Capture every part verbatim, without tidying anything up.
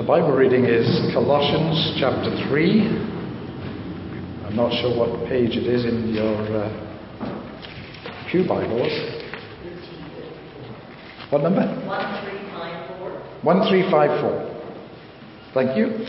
Bible reading is Colossians chapter three. I'm not sure what page it is in your uh, Pew Bibles. What number? one three five four. one three five four. Thank you.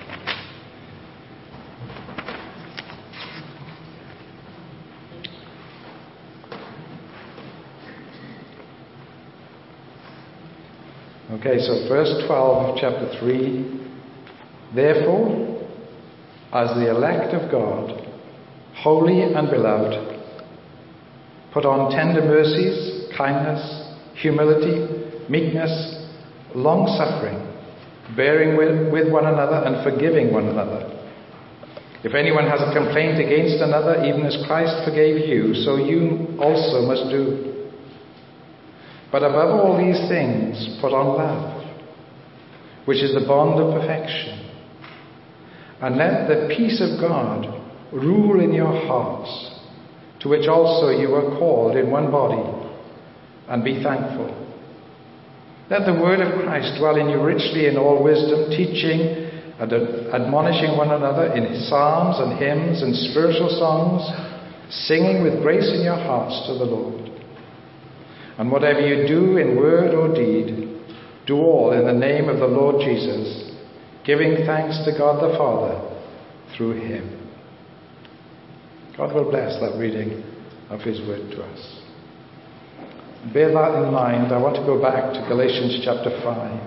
Okay, so verse twelve of chapter three. Therefore, as the elect of God, holy and beloved, put on tender mercies, kindness, humility, meekness, long-suffering, bearing with, with one another and forgiving one another. If anyone has a complaint against another, even as Christ forgave you, so you also must do. But above all these things, put on love, which is the bond of perfection. And let the peace of God rule in your hearts, to which also you are called in one body, and be thankful. Let the word of Christ dwell in you richly in all wisdom, teaching and admonishing one another in psalms and hymns and spiritual songs, singing with grace in your hearts to the Lord. And whatever you do in word or deed, do all in the name of the Lord Jesus, giving thanks to God the Father through him. God will bless that reading of his word to us. Bear that in mind. I want to go back to Galatians chapter five.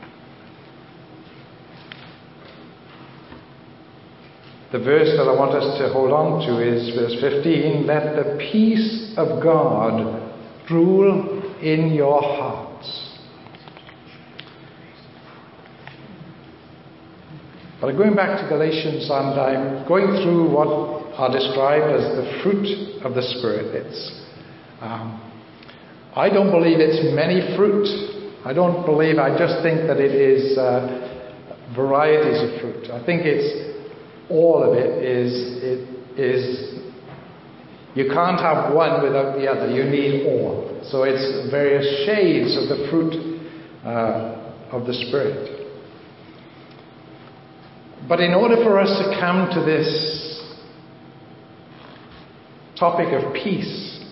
The verse that I want us to hold on to is verse fifteen. Let the peace of God rule in your hearts. But I'm going back to Galatians, and I'm going through what are described as the fruit of the Spirit. It's, um, I don't believe it's many fruit. I don't believe, I just think that it is uh, varieties of fruit. I think it's, all of it is, it is, you can't have one without the other. You need all. So it's various shades of the fruit uh, of the Spirit. But in order for us to come to this topic of peace,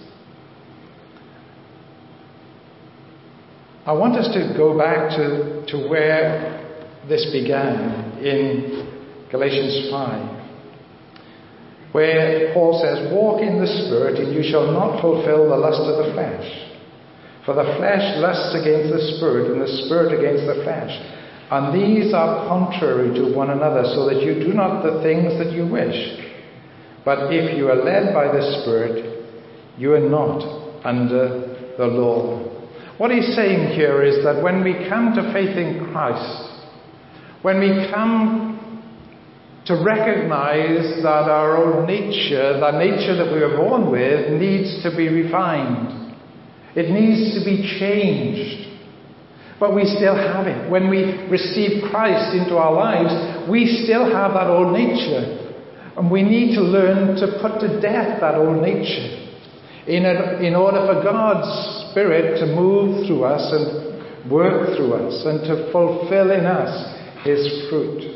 I want us to go back to, to where this began in Galatians five. Where Paul says, walk in the Spirit, and you shall not fulfill the lust of the flesh. For the flesh lusts against the Spirit, and the Spirit against the flesh. And these are contrary to one another, so that you do not the things that you wish. But if you are led by the Spirit, you are not under the law. What he's saying here is that when we come to faith in Christ, when we come to recognize that our own nature, the nature that we were born with, needs to be refined. It needs to be changed. But we still have it. When we receive Christ into our lives, we still have that old nature. And we need to learn to put to death that old nature in, a, in order for God's Spirit to move through us and work through us and to fulfill in us his fruit.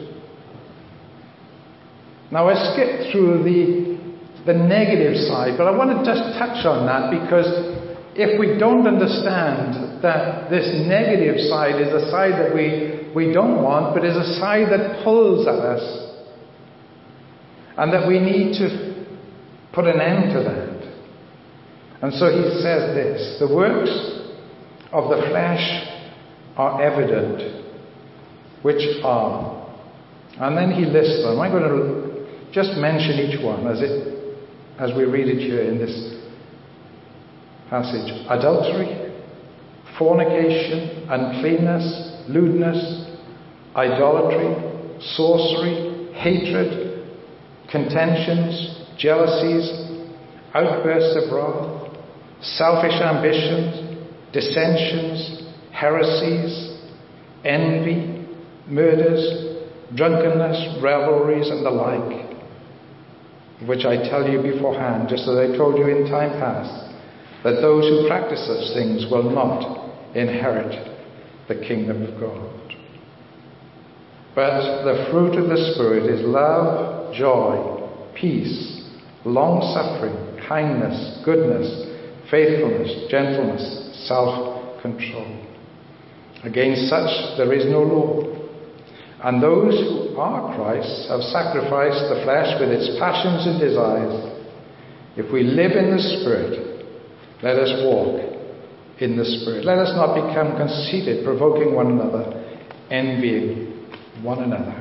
Now, I skipped through the, the negative side, but I want to just touch on that, because if we don't understand that this negative side is a side that we, we don't want, but is a side that pulls at us, and that we need to put an end to that. And so he says this, the works of the flesh are evident, which are, and then he lists them. I'm going to just mention each one as it, as we read it here in this passage. Adultery, fornication, uncleanness, lewdness, idolatry, sorcery, hatred, contentions, jealousies, outbursts of wrath, selfish ambitions, dissensions, heresies, envy, murders, drunkenness, revelries, and the like, which I tell you beforehand, just as I told you in time past, that those who practice such things will not inherit the kingdom of God. But the fruit of the Spirit is love, joy, peace, long-suffering, kindness, goodness, faithfulness, gentleness, self-control. Against such there is no law. And those who are Christ's have sacrificed the flesh with its passions and desires. If we live in the Spirit, let us walk in the Spirit. Let us not become conceited, provoking one another, envying one another.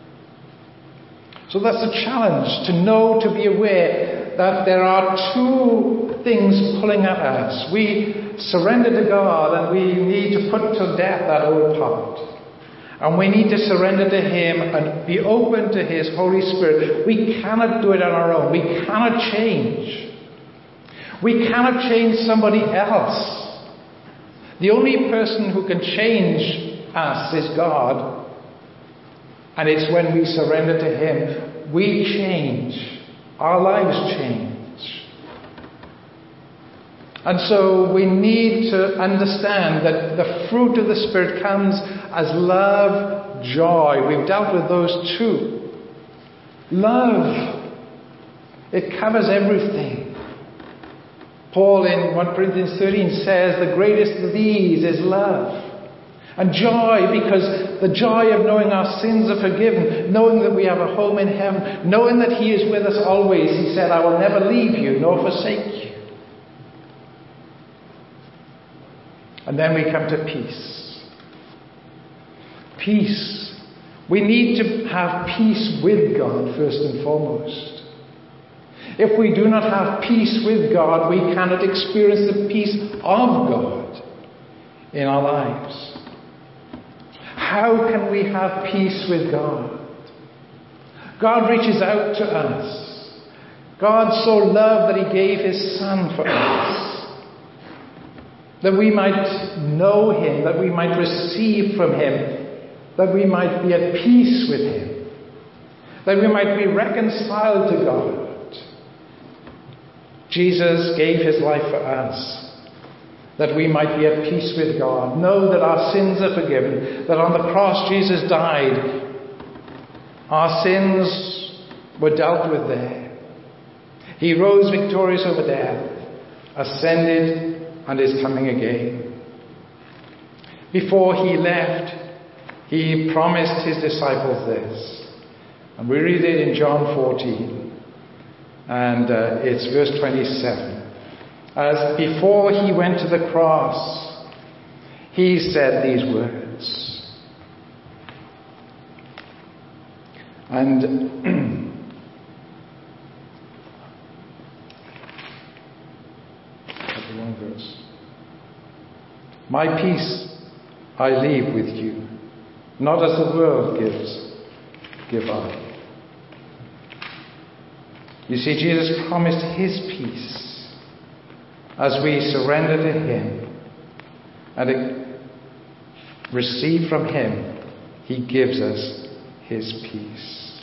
So that's the challenge, to know, to be aware that there are two things pulling at us. We surrender to God and we need to put to death that old part. And we need to surrender to Him and be open to His Holy Spirit. We cannot do it on our own. We cannot change. We cannot change somebody else. The only person who can change us is God. And it's when we surrender to Him, we change. Our lives change. And so we need to understand that the fruit of the Spirit comes as love, joy. We've dealt with those two. Love. It covers everything. Paul in First Corinthians thirteen says the greatest of these is love. And joy, because the joy of knowing our sins are forgiven, knowing that we have a home in heaven, knowing that He is with us always. He said, I will never leave you nor forsake you. And then we come to peace. Peace. We need to have peace with God first and foremost. If we do not have peace with God, we cannot experience the peace of God in our lives. How can we have peace with God? God reaches out to us. God so loved that He gave His Son for us, that we might know Him, that we might receive from Him, that we might be at peace with Him, that we might be reconciled to God. Jesus gave His life for us, that we might be at peace with God, know that our sins are forgiven, that on the cross Jesus died, our sins were dealt with there. He rose victorious over death, ascended, and is coming again. Before He left, He promised His disciples this. And we read it in John fourteen. And uh, it's verse twenty-seven. As before He went to the cross, He said these words. And the wrong verse. My peace I leave with you, not as the world gives, give I. You see, Jesus promised His peace as we surrender to Him and receive from Him. He gives us His peace.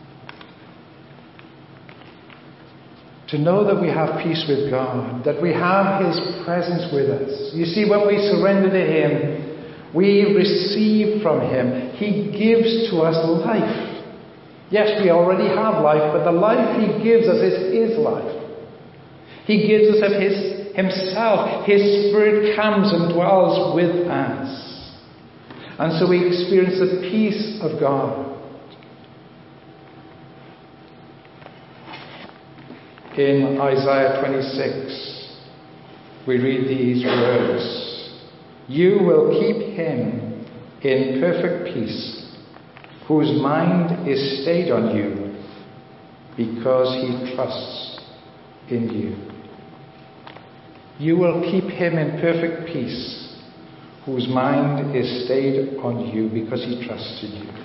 To know that we have peace with God, that we have His presence with us. You see, when we surrender to Him, we receive from Him. He gives to us life. Yes, we already have life, but the life He gives us is His life. He gives us of His Himself. His Spirit comes and dwells with us. And so we experience the peace of God. In Isaiah twenty-six, we read these words. You will keep him in perfect peace, whose mind is stayed on you, because he trusts in you. You will keep him in perfect peace, whose mind is stayed on you, because he trusts in you.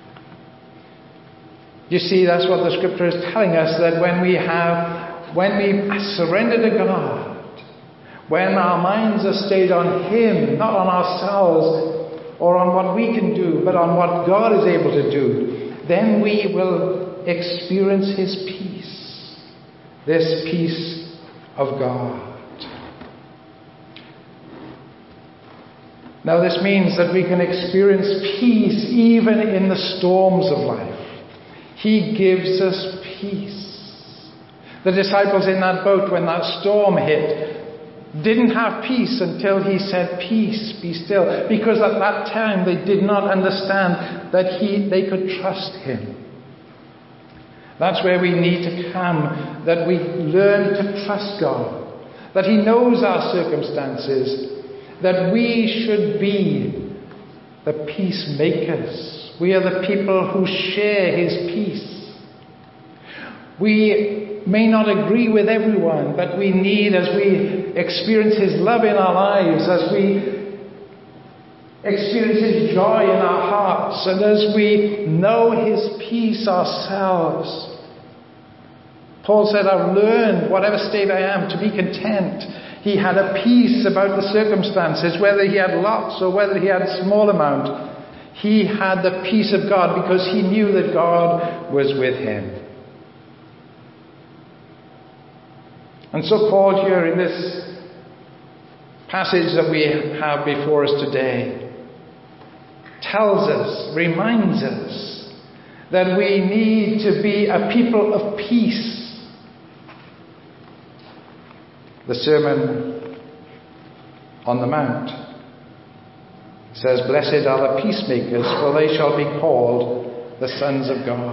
You see, that's what the scripture is telling us, that when we have, when we surrender to God, when our minds are stayed on Him, not on ourselves or on what we can do, but on what God is able to do, then we will experience His peace. This peace of God. Now this means that we can experience peace even in the storms of life. He gives us peace. The disciples in that boat, when that storm hit, didn't have peace until he said, "Peace, be still." Because at that time they did not understand that he, they could trust him. That's where we need to come, that we learn to trust God, that he knows our circumstances, that we should be the peacemakers. We are the people who share his peace. We may not agree with everyone, but we need, as we experience his love in our lives, as we experience his joy in our hearts, and as we know his peace ourselves. Paul said, "I've learned, whatever state I am, to be content." He had a peace about the circumstances, whether he had lots or whether he had a small amount. He had the peace of God because he knew that God was with him. And so Paul here in this passage that we have before us today tells us, reminds us, that we need to be a people of peace. The Sermon on the Mount says, "Blessed are the peacemakers, for they shall be called the sons of God."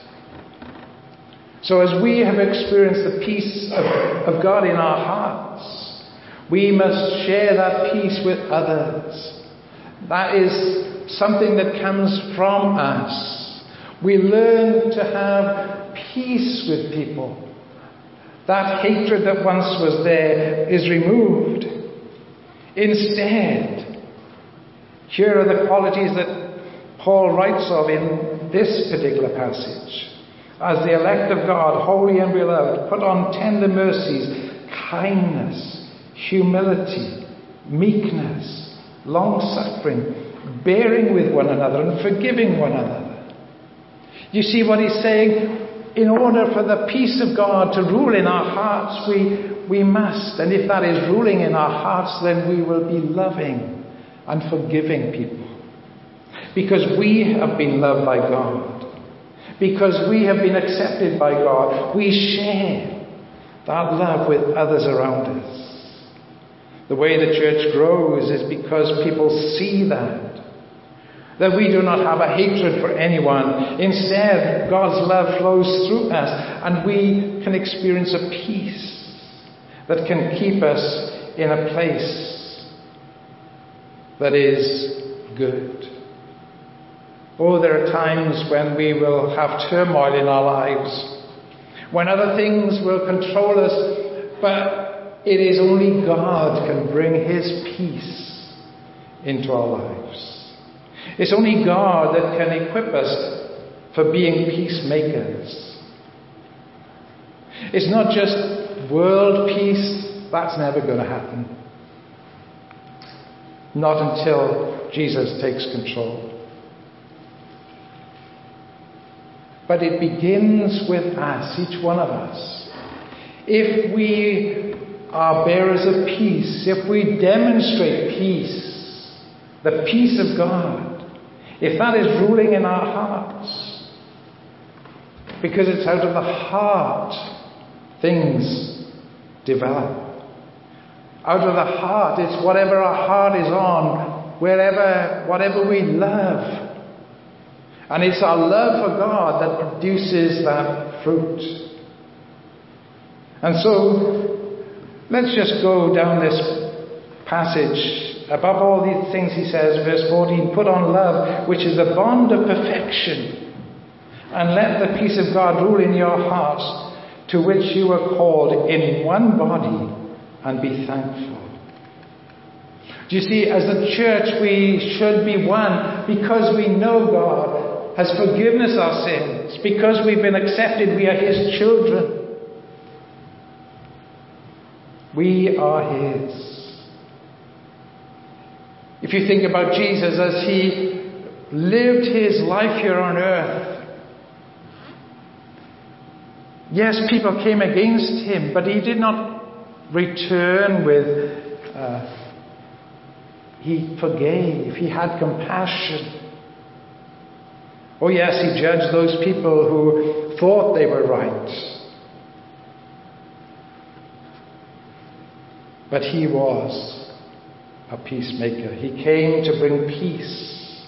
So as we have experienced the peace of, of God in our hearts, we must share that peace with others. That is something that comes from us. We learn to have peace with people. That hatred that once was there is removed. Instead, here are the qualities that Paul writes of in this particular passage. As the elect of God, holy and beloved, put on tender mercies, kindness, humility, meekness, long-suffering, bearing with one another and forgiving one another. You see what he's saying? In order for the peace of God to rule in our hearts, we, we must. And if that is ruling in our hearts, then we will be loving and forgiving people. Because we have been loved by God. Because we have been accepted by God. We share that love with others around us. The way the church grows is because people see that. That we do not have a hatred for anyone. Instead, God's love flows through us, and we can experience a peace that can keep us in a place that is good. Oh, there are times when we will have turmoil in our lives, when other things will control us, but it is only God can bring his peace into our lives. It's only God that can equip us for being peacemakers. It's not just world peace. That's never going to happen. Not until Jesus takes control. But it begins with us, each one of us. If we are bearers of peace, if we demonstrate peace, the peace of God, if that is ruling in our hearts, because it's out of the heart things develop. Out of the heart, it's whatever our heart is on, wherever, whatever we love. And it's our love for God that produces that fruit. And so, let's just go down this passage. Above all these things, he says, verse fourteen, put on love, which is the bond of perfection. And let the peace of God rule in your hearts, to which you were called in one body, and be thankful. Do you see, as a church, we should be one because we know God has forgiven us our sins. Because we've been accepted, we are his children. We are his. If you think about Jesus as he lived his life here on earth, yes, people came against him, but he did not return with uh, he forgave. He had compassion. Oh yes, he judged those people who thought they were right. But he was a peacemaker. He came to bring peace.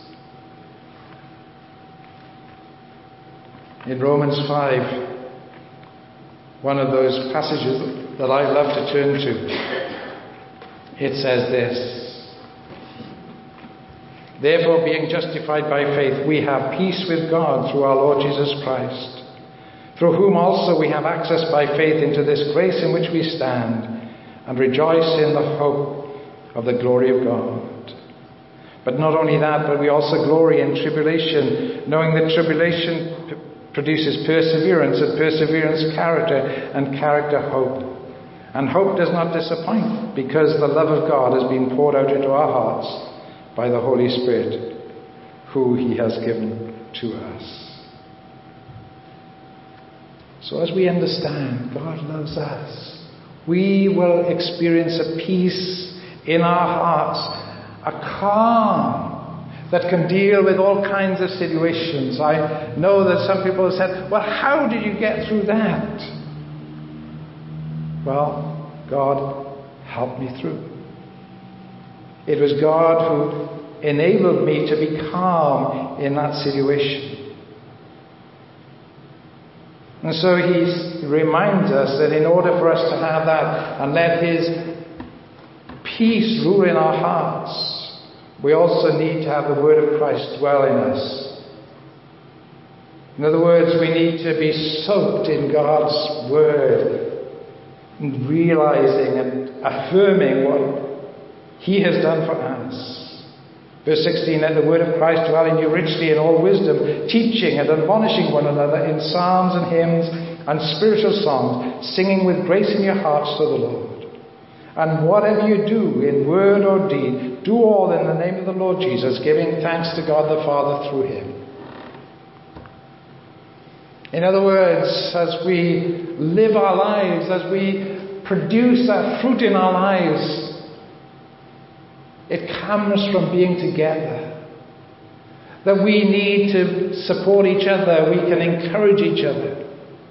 In Romans five, one of those passages that I love to turn to, it says this: Therefore, being justified by faith, we have peace with God through our Lord Jesus Christ, through whom also we have access by faith into this grace in which we stand, and rejoice in the hope of the glory of God. But not only that, but we also glory in tribulation, knowing that tribulation p- produces perseverance, and perseverance character, and character hope. And hope does not disappoint, because the love of God has been poured out into our hearts by the Holy Spirit, who he has given to us. So as we understand God loves us, we will experience a peace in our hearts, a calm that can deal with all kinds of situations. I know that some people have said, well, how did you get through that? Well, God helped me through. It was God who enabled me to be calm in that situation. And so he reminds us that in order for us to have that and let his peace rule in our hearts, we also need to have the word of Christ dwell in us. In other words, we need to be soaked in God's word, and realizing and affirming what he has done for us. Verse sixteen, let the word of Christ dwell in you richly in all wisdom, teaching and admonishing one another in psalms and hymns and spiritual songs, singing with grace in your hearts to the Lord. And whatever you do, in word or deed, do all in the name of the Lord Jesus, giving thanks to God the Father through him. In other words, as we live our lives, as we produce that fruit in our lives, it comes from being together. That we need to support each other. We can encourage each other.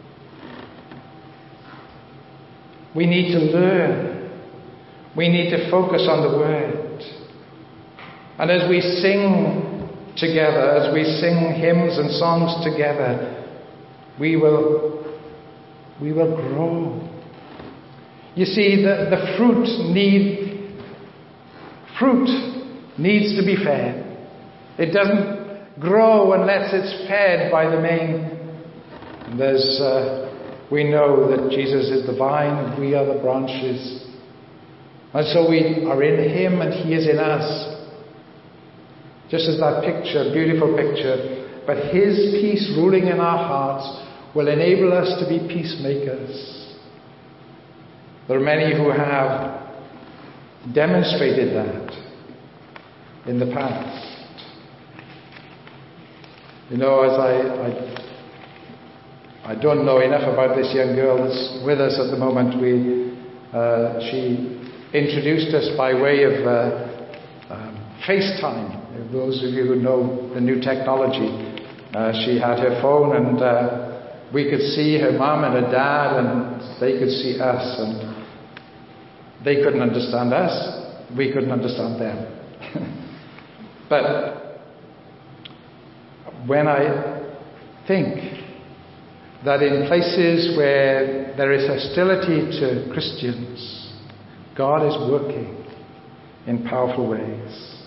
We need to learn. We need to focus on the word. And as we sing together, as we sing hymns and songs together, we will, we will grow. You see, the, the fruit need Fruit needs to be fed. It doesn't grow unless it's fed by the main. There's, uh, we know that Jesus is the vine and we are the branches. And so we are in him and he is in us. Just as that picture, beautiful picture. But his peace ruling in our hearts will enable us to be peacemakers. There are many who have demonstrated that in the past. You know, as I, I, I don't know enough about this young girl that's with us at the moment. We, uh, she introduced us by way of uh, um, FaceTime. Those of you who know the new technology, uh, she had her phone and uh, we could see her mum and her dad, and they could see us, and they couldn't understand us, we couldn't understand them. But when I think that in places where there is hostility to Christians, God is working in powerful ways.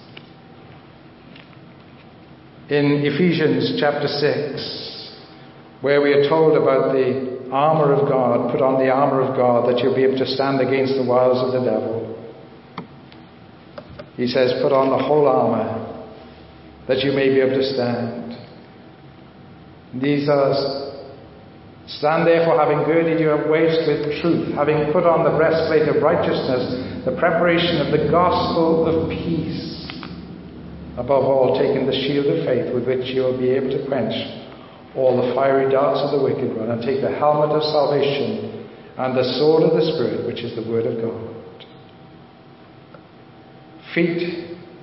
In Ephesians chapter six, where we are told about the armour of God, put on the armour of God that you'll be able to stand against the wiles of the devil. He says, put on the whole armour that you may be able to stand. These are, stand therefore having girded your waist with truth, having put on the breastplate of righteousness, the preparation of the gospel of peace. Above all, taking the shield of faith with which you will be able to quench all the fiery darts of the wicked one, and take the helmet of salvation and the sword of the Spirit, which is the word of God. Feet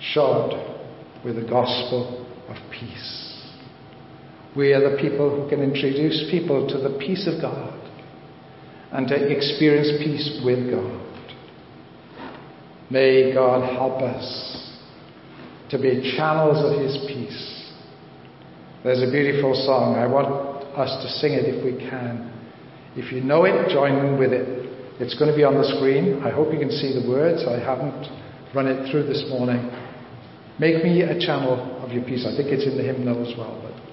shod with the gospel of peace. We are the people who can introduce people to the peace of God and to experience peace with God. May God help us to be channels of his peace. There's a beautiful song. I want us to sing it if we can. If you know it, join in with it. It's going to be on the screen. I hope you can see the words. I haven't run it through this morning. Make me a channel of your peace. I think it's in the hymnal as well. But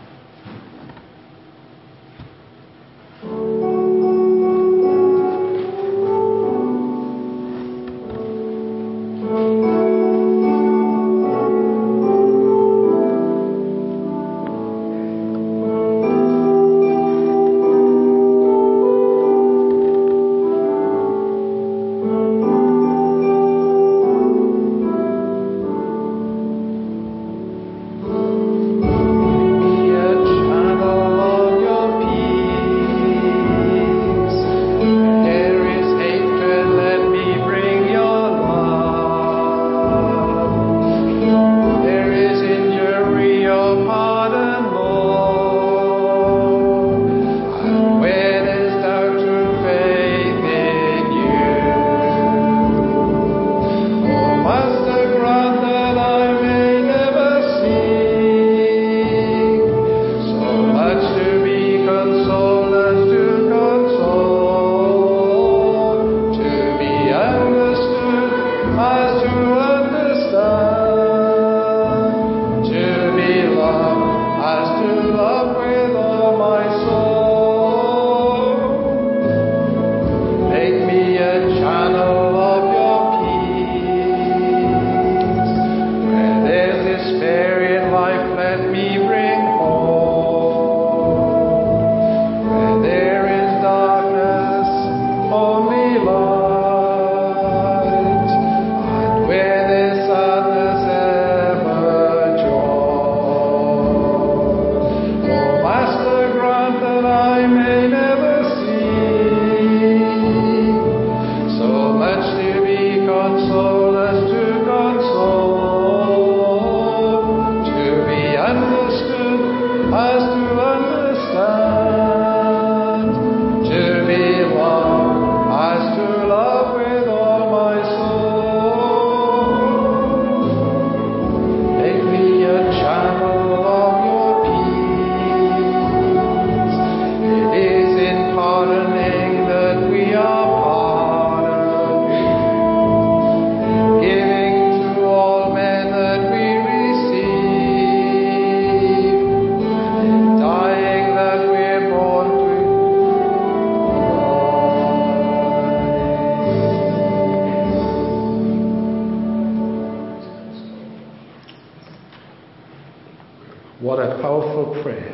what a powerful prayer.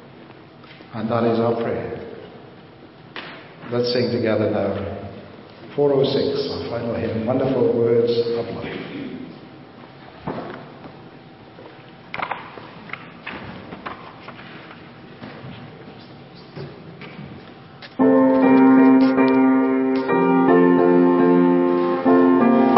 And that is our prayer. Let's sing together now. four oh six, our final hymn, Wonderful Words of Life.